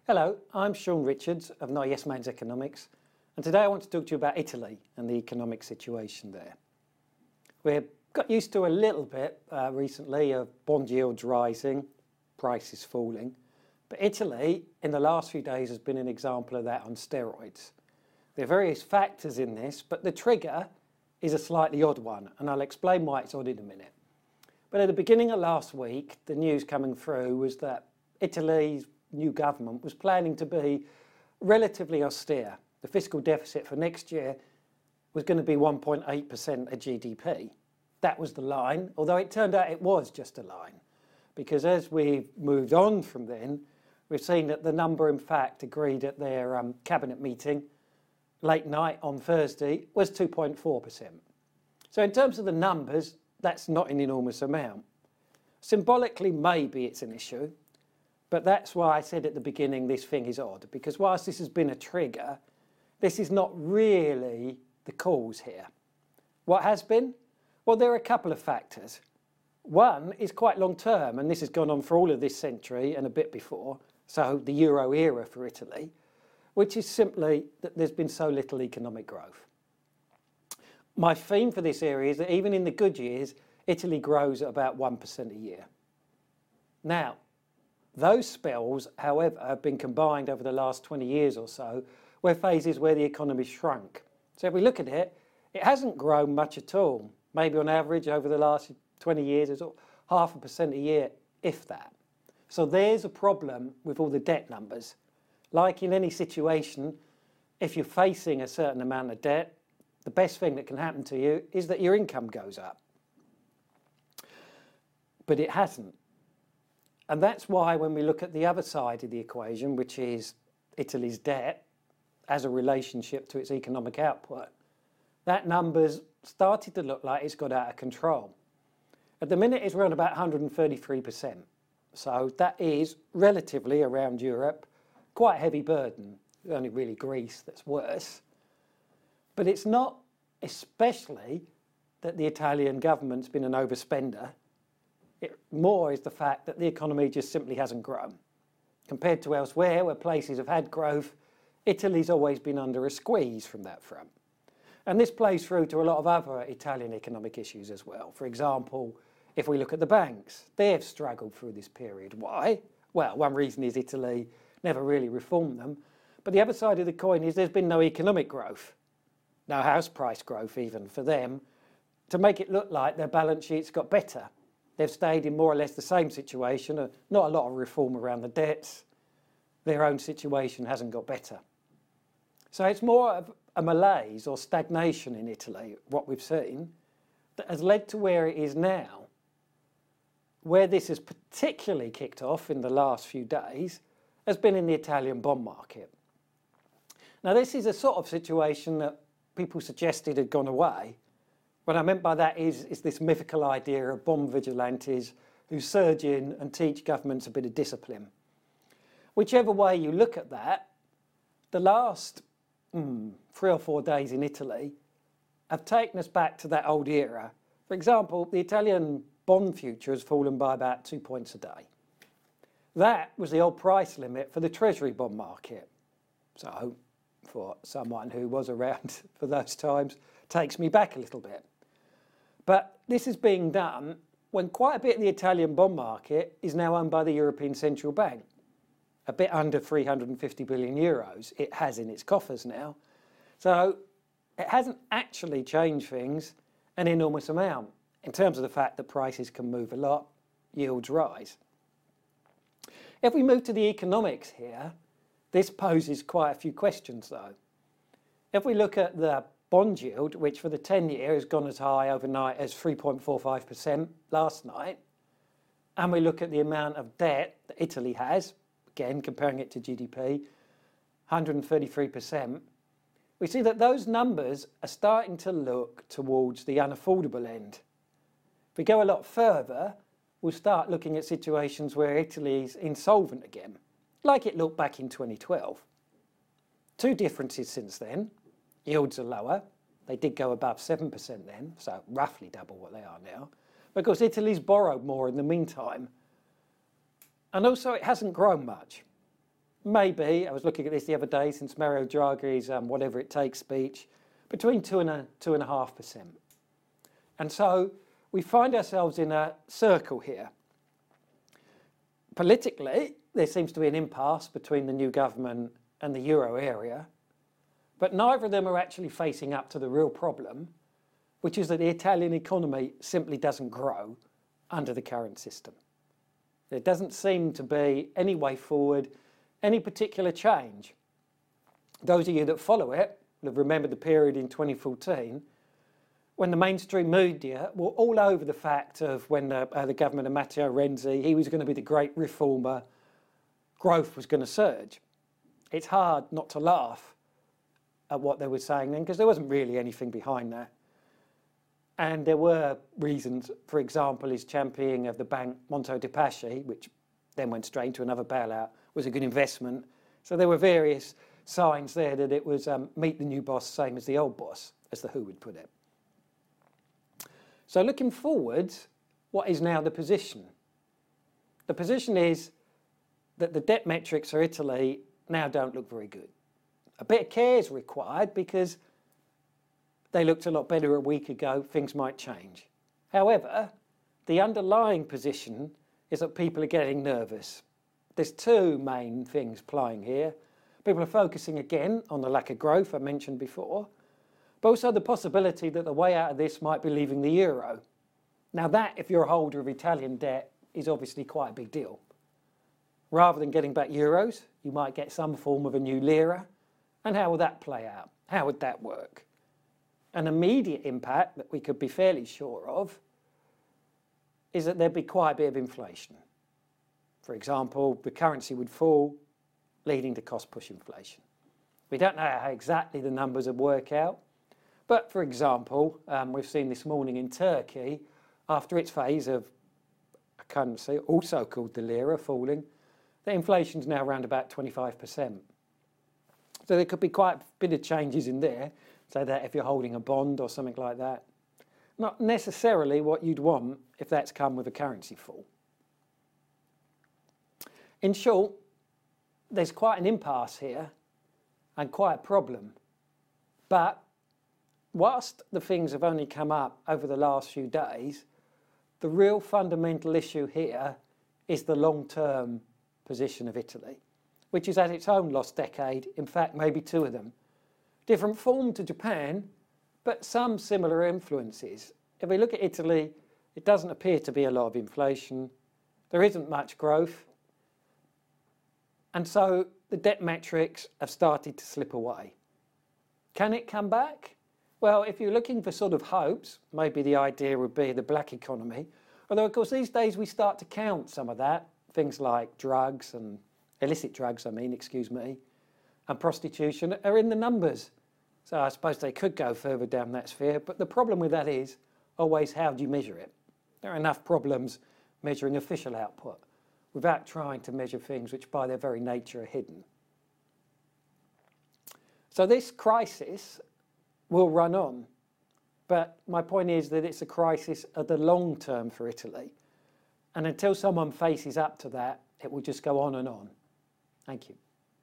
Hello, I'm Sean Richards of No Yes Man's Economics, and today I want to talk to you about Italy and the economic situation there. We've got used to a little bit recently of bond yields rising, prices falling, but Italy in the last few days has been an example of that on steroids. There are various factors in this, but the trigger is a slightly odd one, and I'll explain why it's odd in a minute. But at the beginning of last week, the news coming through was that Italy's new government was planning to be relatively austere. The fiscal deficit for next year was going to be 1.8% of GDP. That was the line, although it turned out it was just a line, because as we've moved on from then, we've seen that the number, in fact, agreed at their cabinet meeting late night on Thursday was 2.4%. So in terms of the numbers, that's not an enormous amount. Symbolically, maybe it's an issue, but that's why I said at the beginning this thing is odd, because whilst this has been a trigger, this is not really the cause here. What has been? Well, there are a couple of factors. One is quite long term, and this has gone on for all of this century and a bit before, so the Euro era for Italy, which is simply that there's been so little economic growth. My theme for this area is that even in the good years, Italy grows at about 1% a year. Now, those spells, however, have been combined over the last 20 years or so, where phases where the economy shrunk. So if we look at it, it hasn't grown much at all. Maybe on average over the last 20 years, it's 0.5% a year, if that. So there's a problem with all the debt numbers. Like in any situation, if you're facing a certain amount of debt, the best thing that can happen to you is that your income goes up. But it hasn't. And that's why when we look at the other side of the equation, which is Italy's debt as a relationship to its economic output, that number's started to look like it's got out of control. At the minute, it's around about 133%. So that is relatively around Europe, quite a heavy burden. Only really Greece that's worse. But it's not especially that the Italian government's been an overspender. It more is the fact that the economy just simply hasn't grown. Compared to elsewhere, where places have had growth, Italy's always been under a squeeze from that front. And this plays through to a lot of other Italian economic issues as well. For example, if we look at the banks, they have struggled through this period. Why? Well, one reason is Italy never really reformed them. But the other side of the coin is there's been no economic growth, no house price growth even for them, to make it look like their balance sheets got better. They've stayed in more or less the same situation, not a lot of reform around the debts. Their own situation hasn't got better. So it's more of a malaise or stagnation in Italy, what we've seen, that has led to where it is now. Where this has particularly kicked off in the last few days has been in the Italian bond market. Now, this is a sort of situation that people suggested had gone away. What I meant by that is this mythical idea of bond vigilantes who surge in and teach governments a bit of discipline. Whichever way you look at that, the last 3 or 4 days in Italy have taken us back to that old era. For example, the Italian bond future has fallen by about 2 points a day. That was the old price limit for the Treasury bond market. So, for someone who was around for those times, takes me back a little bit. But this is being done when quite a bit of the Italian bond market is now owned by the European Central Bank. A bit under 350 billion euros it has in its coffers now. So it hasn't actually changed things an enormous amount in terms of the fact that prices can move a lot, yields rise. If we move to the economics here, this poses quite a few questions though. If we look at the bond yield, which for the 10-year has gone as high overnight as 3.45% last night, and we look at the amount of debt that Italy has, again comparing it to GDP, 133%, we see that those numbers are starting to look towards the unaffordable end. If we go a lot further, we'll start looking at situations where Italy's insolvent again, like it looked back in 2012. Two differences since then. Yields are lower. They did go above 7% then, so roughly double what they are now. Because Italy's borrowed more in the meantime. And also it hasn't grown much. maybe, I was looking at this the other day since Mario Draghi's whatever it takes speech, between 2 and 2.5%. And so we find ourselves in a circle here. Politically, there seems to be an impasse between the new government and the euro area, but neither of them are actually facing up to the real problem, which is that the Italian economy simply doesn't grow under the current system. There doesn't seem to be any way forward, any particular change. Those of you that follow it will have remembered the period in 2014 when the mainstream media were all over the fact of when the government of Matteo Renzi, he was going to be the great reformer, growth was going to surge. It's hard not to laugh at what they were saying then because there wasn't really anything behind that. And there were reasons, for example, his championing of the bank Monte dei Paschi, which then went straight into another bailout, was a good investment. So there were various signs there that it was meet the new boss, same as the old boss, as the Who would put it. So looking forward, what is now the position? The position is that the debt metrics for Italy now don't look very good. A bit of care is required because they looked a lot better a week ago, things might change. However, the underlying position is that people are getting nervous. There's two main things playing here. People are focusing again on the lack of growth I mentioned before, but also the possibility that the way out of this might be leaving the euro. Now that, if you're a holder of Italian debt, is obviously quite a big deal. Rather than getting back euros, you might get some form of a new lira. And how will that play out? How would that work? An immediate impact that we could be fairly sure of is that there'd be quite a bit of inflation. For example, the currency would fall, leading to cost-push inflation. We don't know how exactly the numbers would work out, but for example, we've seen this morning in Turkey, after its phase of a currency, also called the lira, falling, the inflation's now around about 25%. So there could be quite a bit of changes in there, so that if you're holding a bond or something like that, not necessarily what you'd want if that's come with a currency fall. In short, there's quite an impasse here and quite a problem. But whilst the things have only come up over the last few days, the real fundamental issue here is the long-term position of Italy, which has had its own lost decade, in fact, maybe two of them. Different form to Japan, but some similar influences. If we look at Italy, it doesn't appear to be a lot of inflation. There isn't much growth. And so the debt metrics have started to slip away. Can it come back? Well, if you're looking for sort of hopes, maybe the idea would be the black economy. Although, of course, these days we start to count some of that. Things like drugs and illicit drugs, and prostitution are in the numbers. So I suppose they could go further down that sphere. But the problem with that is always how do you measure it? There are enough problems measuring official output without trying to measure things which by their very nature are hidden. So this crisis will run on. But my point is that it's a crisis of the long term for Italy. And until someone faces up to that, it will just go on and on. Thank you.